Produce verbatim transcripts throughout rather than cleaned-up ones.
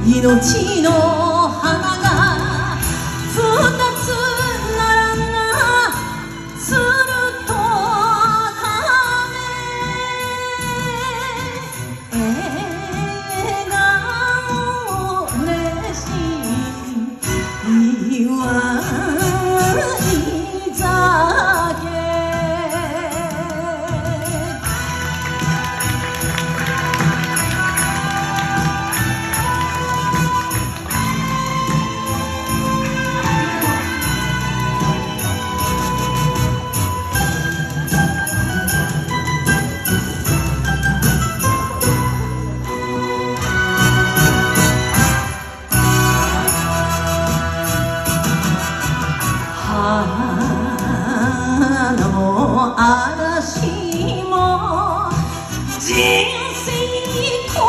命の花が二つ並んだ鶴と亀笑顔嬉しい祝い酒花も嵐も人生こ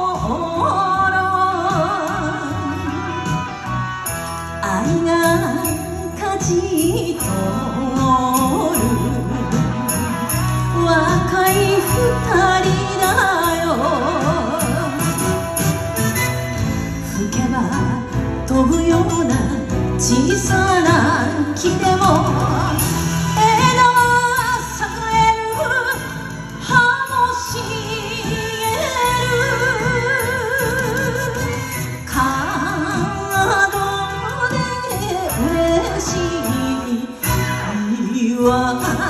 愛が勝ち取る若い二人だよ吹けば飛ぶような小さな木でも枝は栄える葉も茂る角で嬉しい祝い